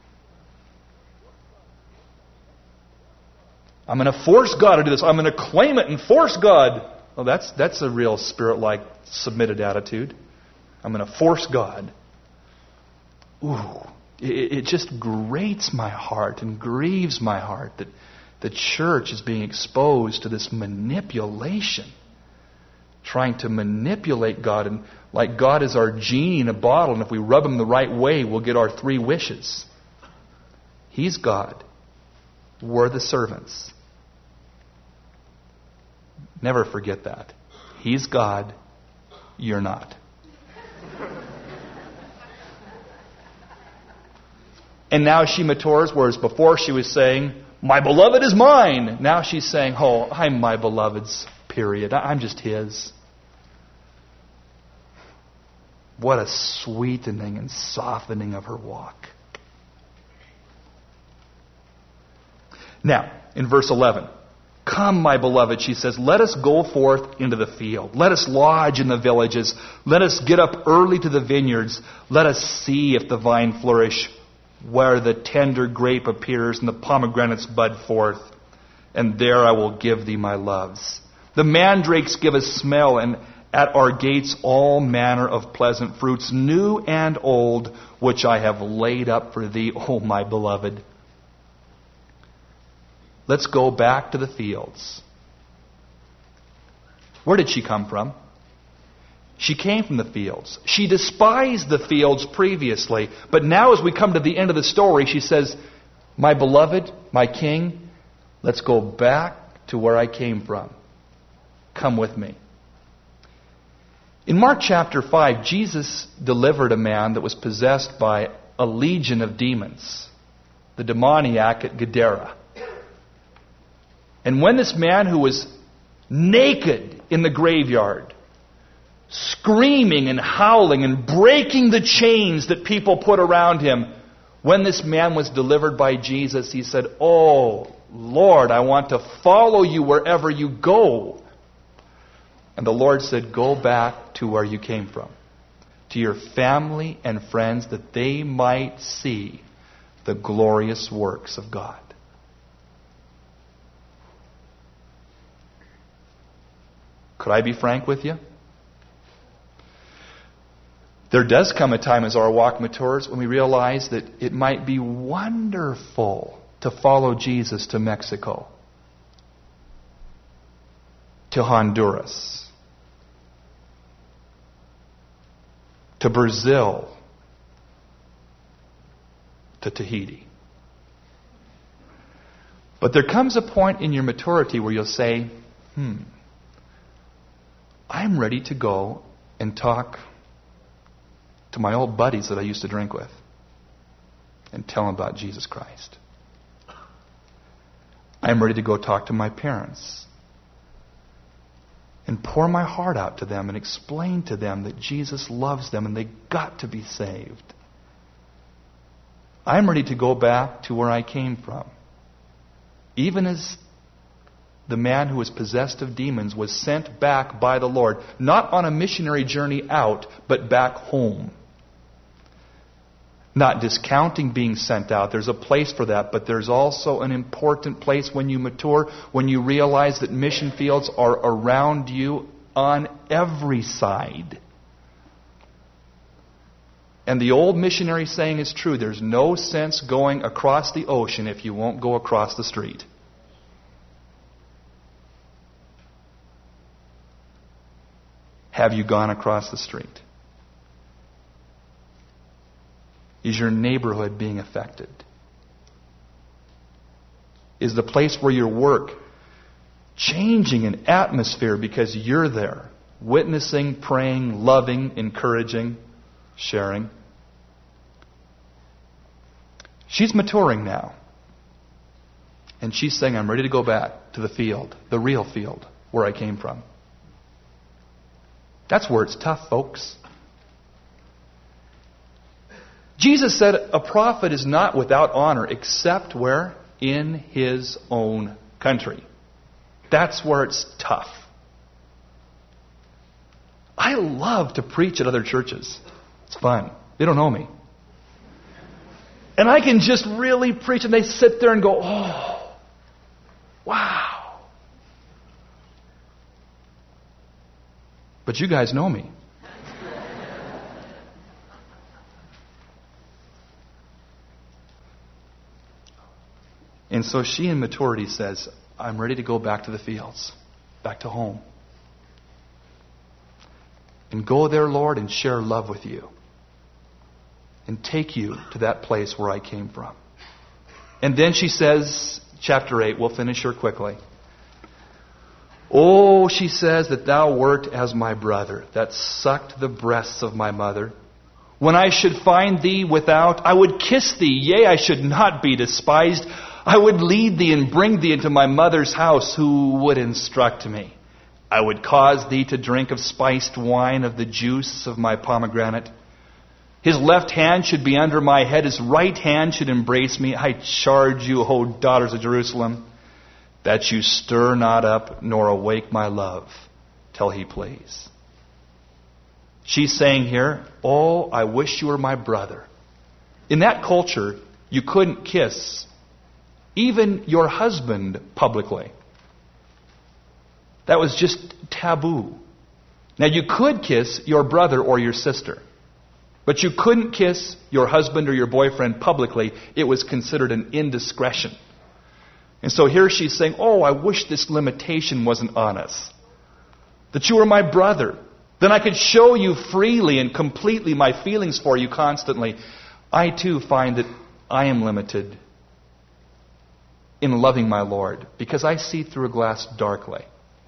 I'm going to force God to do this. I'm going to claim it and force God. Well, that's a real Spirit-like submitted attitude. I'm going to force God. Ooh, it just grates my heart and grieves my heart that the church is being exposed to this manipulation. Trying to manipulate God, and like God is our genie in a bottle, and if we rub him the right way, we'll get our 3 wishes. He's God. We're the servants. Never forget that. He's God. You're not. And now she matures, whereas before she was saying, my beloved is mine. Now she's saying, oh, I'm my beloved's, period. I'm just his. What a sweetening and softening of her walk. Now, in verse 11, come, my beloved, she says, let us go forth into the field. Let us lodge in the villages. Let us get up early to the vineyards. Let us see if the vine flourish, where the tender grape appears and the pomegranates bud forth. And there I will give thee my loves. The mandrakes give a smell, and at our gates all manner of pleasant fruits, new and old, which I have laid up for thee, O my beloved. Let's go back to the fields. Where did she come from? She came from the fields. She despised the fields previously, but now as we come to the end of the story, she says, my beloved, my king, let's go back to where I came from. Come with me. In Mark chapter 5, Jesus delivered a man that was possessed by a legion of demons, the demoniac at Gadara. And when this man who was naked in the graveyard, screaming and howling and breaking the chains that people put around him, when this man was delivered by Jesus, he said, oh, Lord, I want to follow you wherever you go. And the Lord said, go back to where you came from, to your family and friends, that they might see the glorious works of God. Could I be frank with you? There does come a time as our walk matures when we realize that it might be wonderful to follow Jesus to Mexico, to Honduras, to Brazil, to Tahiti. But there comes a point in your maturity where you'll say, I'm ready to go and talk to my old buddies that I used to drink with and tell them about Jesus Christ. I'm ready to go talk to my parents and pour my heart out to them and explain to them that Jesus loves them and they got to be saved. I'm ready to go back to where I came from. Even as the man who was possessed of demons was sent back by the Lord, not on a missionary journey out, but back home. Not discounting being sent out. There's a place for that, but there's also an important place when you mature, when you realize that mission fields are around you on every side. And the old missionary saying is true. There's no sense going across the ocean if you won't go across the street. Have you gone across the street? Is your neighborhood being affected? Is the place where you work changing an atmosphere because you're there, witnessing, praying, loving, encouraging, sharing? She's maturing now. And she's saying, I'm ready to go back to the field, the real field, where I came from. That's where it's tough, folks. Jesus said a prophet is not without honor except where? In his own country. That's where it's tough. I love to preach at other churches. It's fun. They don't know me. And I can just really preach and they sit there and go, oh, wow. But you guys know me. And so she in maturity says, I'm ready to go back to the fields, back to home. And go there, Lord, and share love with you. And take you to that place where I came from. And then she says, chapter 8, we'll finish here quickly. Oh, she says, that thou wert as my brother, that sucked the breasts of my mother. When I should find thee without, I would kiss thee, yea, I should not be despised. I would lead thee and bring thee into my mother's house, who would instruct me. I would cause thee to drink of spiced wine, of the juice of my pomegranate. His left hand should be under my head, his right hand should embrace me. I charge you, O daughters of Jerusalem, that you stir not up nor awake my love till he please. She's saying here, oh, I wish you were my brother. In that culture, you couldn't kiss even your husband publicly. That was just taboo. Now, you could kiss your brother or your sister, but you couldn't kiss your husband or your boyfriend publicly. It was considered an indiscretion. And so here she's saying, oh, I wish this limitation wasn't on us. That you were my brother. Then I could show you freely and completely my feelings for you constantly. I too find that I am limited in loving my Lord because I see through a glass darkly.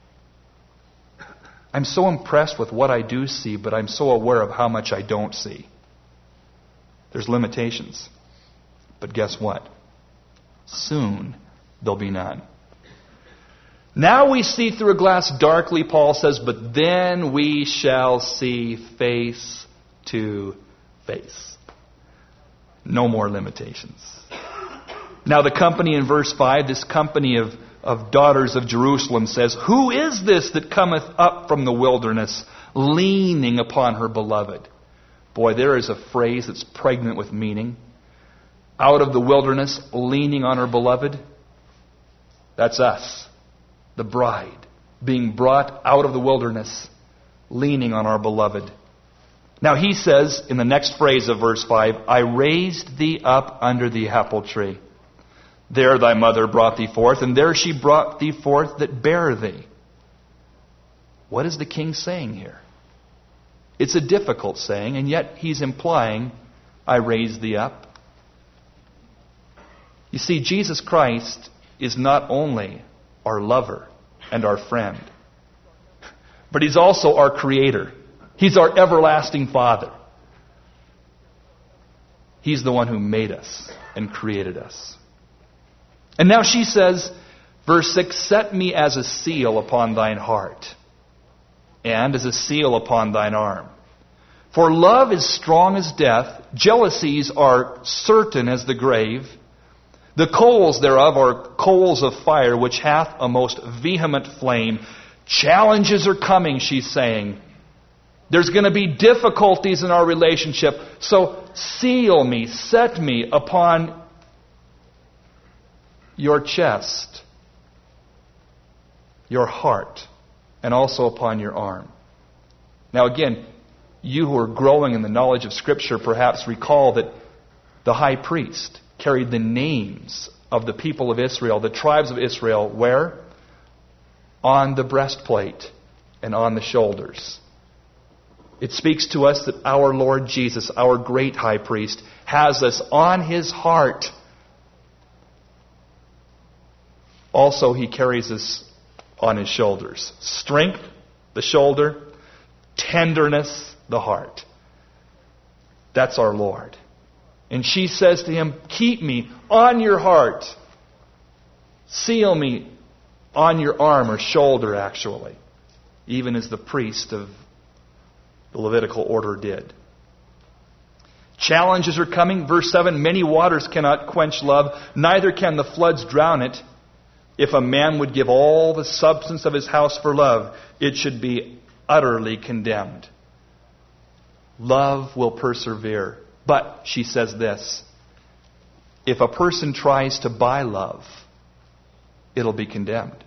I'm so impressed with what I do see, but I'm so aware of how much I don't see. There's limitations. But guess what? Soon there'll be none. Now we see through a glass darkly, Paul says, but then we shall see face to face. No more limitations. Now the company in verse 5, this company of daughters of Jerusalem says, who is this that cometh up from the wilderness, leaning upon her beloved? Boy, there is a phrase that's pregnant with meaning. Out of the wilderness, leaning on her beloved. That's us. The bride, being brought out of the wilderness, leaning on our beloved. Now he says in the next phrase of verse 5, I raised thee up under the apple tree. There thy mother brought thee forth, and there she brought thee forth that bare thee. What is the king saying here? It's a difficult saying, and yet he's implying, I raised thee up. You see, Jesus Christ is not only our lover and our friend, but he's also our creator. He's our everlasting Father. He's the one who made us and created us. And now she says, verse 6, set me as a seal upon thine heart, and as a seal upon thine arm. For love is strong as death, jealousies are certain as the grave. The coals thereof are coals of fire, which hath a most vehement flame. Challenges are coming, she's saying. There's going to be difficulties in our relationship. So seal me, set me upon your chest, your heart, and also upon your arm. Now again, you who are growing in the knowledge of Scripture perhaps recall that the high priest carried the names of the people of Israel, the tribes of Israel, where? On the breastplate and on the shoulders. It speaks to us that our Lord Jesus, our great high priest, has us on his heart. Also, he carries us on his shoulders. Strength, the shoulder. Tenderness, the heart. That's our Lord. And she says to him, keep me on your heart. Seal me on your arm or shoulder, actually. Even as the priest of the Levitical order did. Challenges are coming. Verse 7, many waters cannot quench love, neither can the floods drown it. If a man would give all the substance of his house for love, it should be utterly condemned. Love will persevere. But, she says this, if a person tries to buy love, it'll be condemned.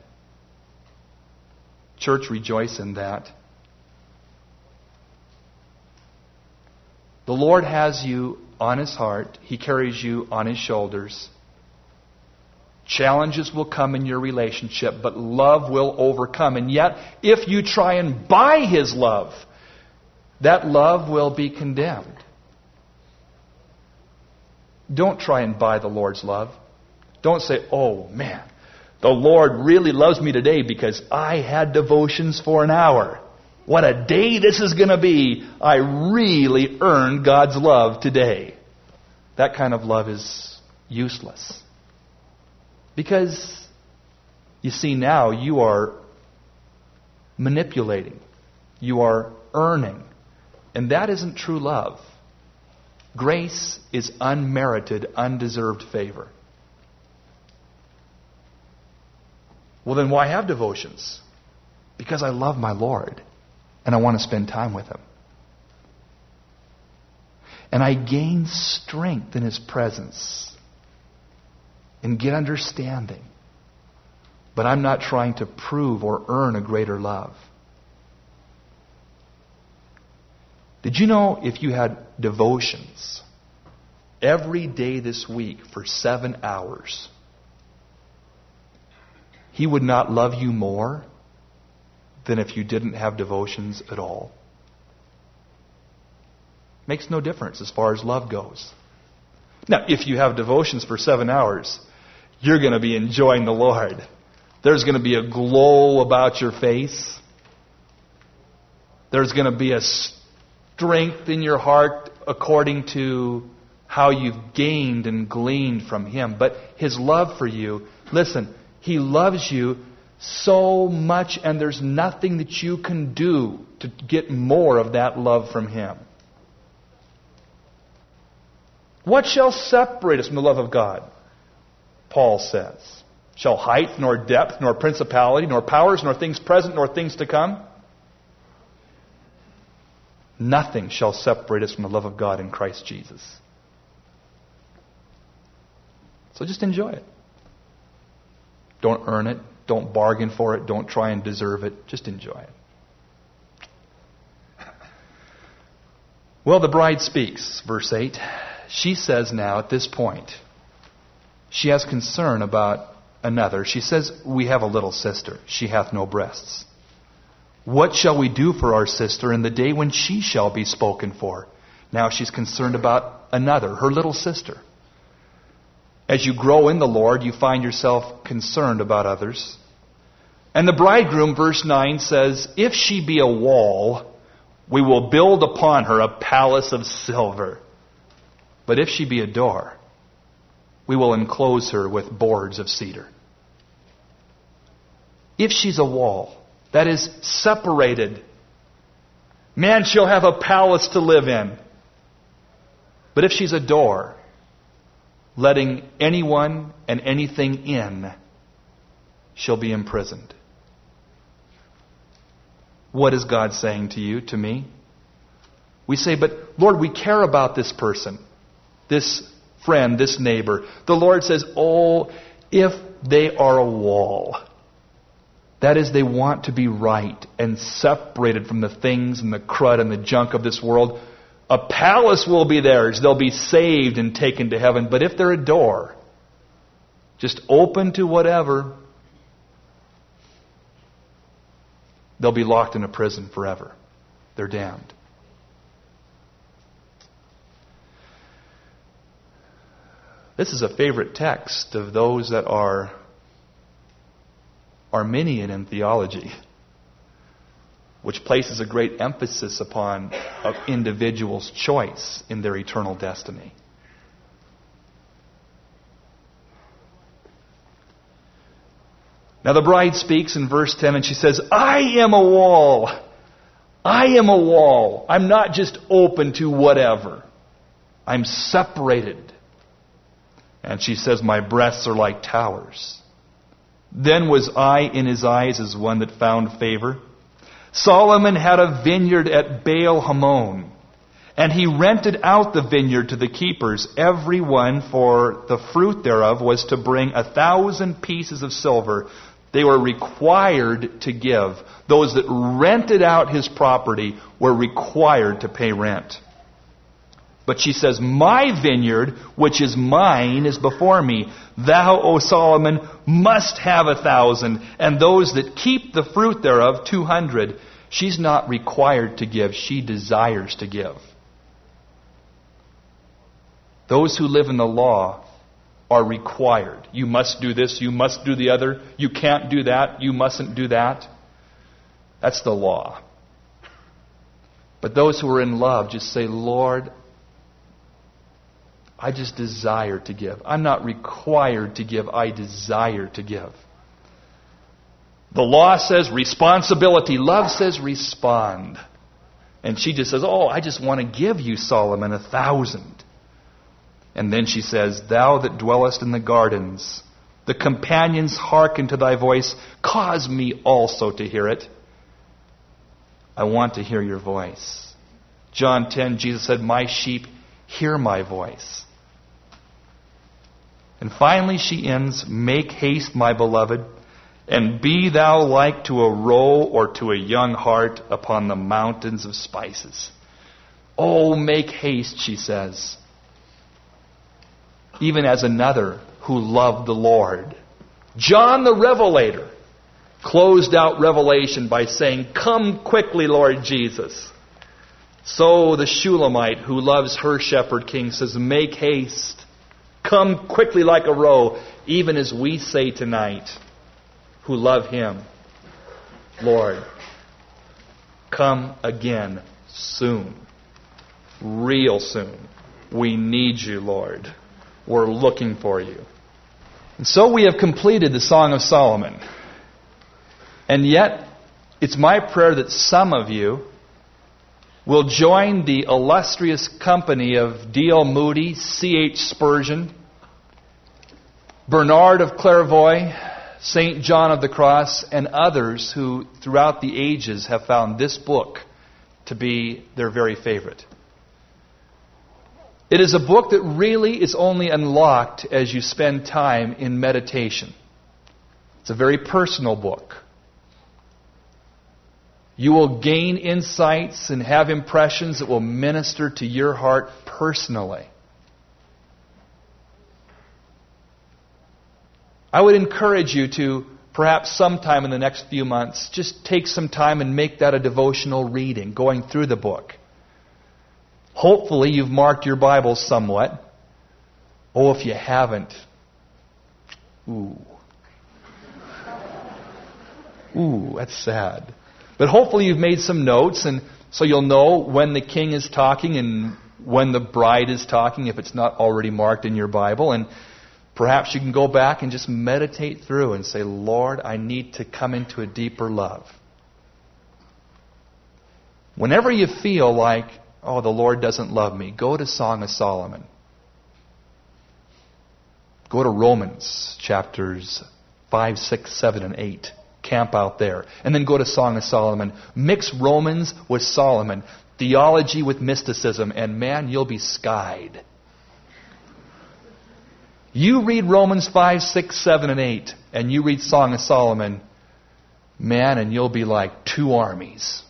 Church, rejoice in that. The Lord has you on his heart. He carries you on his shoulders. Challenges will come in your relationship, but love will overcome. And yet, if you try and buy his love, that love will be condemned. Don't try and buy the Lord's love. Don't say, oh man, The Lord really loves me today because I had devotions for an hour. What a day this is going to be. I really earned God's love today. That kind of love is useless. Because, you see, now you are manipulating. You are earning. And that isn't true love. Grace is unmerited, undeserved favor. Well, then why have devotions? Because I love my Lord and I want to spend time with Him. And I gain strength in His presence and get understanding. But I'm not trying to prove or earn a greater love. Did you know if you had devotions every day this week for 7 hours, He would not love you more than if you didn't have devotions at all? Makes no difference as far as love goes. Now, if you have devotions for 7 hours, you're going to be enjoying the Lord. There's going to be a glow about your face. There's going to be a strength in your heart according to how you've gained and gleaned from Him. But His love for you, listen, He loves you so much, and there's nothing that you can do to get more of that love from Him. What shall separate us from the love of God? Paul says. Shall height, nor depth, nor principality, nor powers, nor things present, nor things to come? Nothing shall separate us from the love of God in Christ Jesus. So just enjoy it. Don't earn it. Don't bargain for it. Don't try and deserve it. Just enjoy it. Well, the bride speaks, verse 8. She says now at this point, she has concern about another. She says, we have a little sister. She hath no breasts. What shall we do for our sister in the day when she shall be spoken for? Now she's concerned about another, her little sister. As you grow in the Lord, you find yourself concerned about others. And the bridegroom, verse 9, says, if she be a wall, we will build upon her a palace of silver. But if she be a door, we will enclose her with boards of cedar. If she's a wall, that is separated, man shall have a palace to live in. But if she's a door, letting anyone and anything in, shall be imprisoned. What is God saying to you, to me? We say, but Lord, we care about this person, this friend, this neighbor. The Lord says, oh, if they are a wall, that is, they want to be right and separated from the things and the crud and the junk of this world, a palace will be theirs. They'll be saved and taken to heaven. But if they're a door, just open to whatever, they'll be locked in a prison forever. They're damned. This is a favorite text of those that are Arminian in theology, which places a great emphasis upon an individual's choice in their eternal destiny. Now the bride speaks in verse 10 and she says, I am a wall. I am a wall. I'm not just open to whatever. I'm separated. And she says, my breasts are like towers. Then was I in his eyes as one that found favor. Solomon had a vineyard at Baal Hamon, and he rented out the vineyard to the keepers. Every one for the fruit thereof was to bring 1,000 pieces of silver. They were required to give. Those that rented out his property were required to pay rent. But she says, my vineyard, which is mine, is before me. Thou, O Solomon, must have 1,000, and those that keep the fruit thereof 200. She's not required to give. She desires to give. Those who live in the law are required. You must do this, you must do the other, you can't do that, you mustn't do that. That's the law. But those who are in love just say, Lord, I just desire to give. I'm not required to give, I desire to give. The law says responsibility. Love says respond. And she just says, oh, I just want to give you, Solomon, 1,000. And then she says, thou that dwellest in the gardens, the companions hearken to thy voice, cause me also to hear it. I want to hear your voice. John 10, Jesus said, my sheep hear my voice. And finally she ends, make haste, my beloved, and be thou like to a roe or to a young hart upon the mountains of spices. Oh, make haste, she says. Even as another who loved the Lord. John the Revelator closed out Revelation by saying, come quickly, Lord Jesus. So the Shulamite who loves her shepherd king says, make haste. Come quickly like a roe, even as we say tonight, who love Him. Lord, come again soon. Real soon. We need you, Lord. We're looking for you. And so we have completed the Song of Solomon. And yet, it's my prayer that some of you will join the illustrious company of D.L. Moody, C.H. Spurgeon, Bernard of Clairvaux, St. John of the Cross, and others who throughout the ages have found this book to be their very favorite. It is a book that really is only unlocked as you spend time in meditation. It's a very personal book. You will gain insights and have impressions that will minister to your heart personally. I would encourage you to, perhaps sometime in the next few months, just take some time and make that a devotional reading, going through the book. Hopefully you've marked your Bible somewhat. Oh, if you haven't, ooh, that's sad. But hopefully you've made some notes, and so you'll know when the king is talking and when the bride is talking, if it's not already marked in your Bible. And perhaps you can go back and just meditate through and say, Lord, I need to come into a deeper love. Whenever you feel like, oh, the Lord doesn't love me, go to Song of Solomon. Go to Romans chapters 5, 6, 7, and 8. Camp out there. And then go to Song of Solomon. Mix Romans with Solomon. Theology with mysticism. And man, you'll be skied. You read Romans 5, 6, 7, and 8. And you read Song of Solomon. Man, and you'll be like two armies.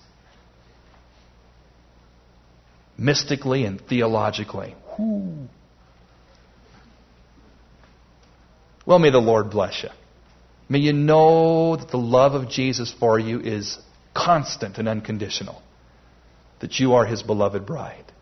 Mystically and theologically. Whew. Well, may the Lord bless you. May you know that the love of Jesus for you is constant and unconditional. That you are His beloved bride.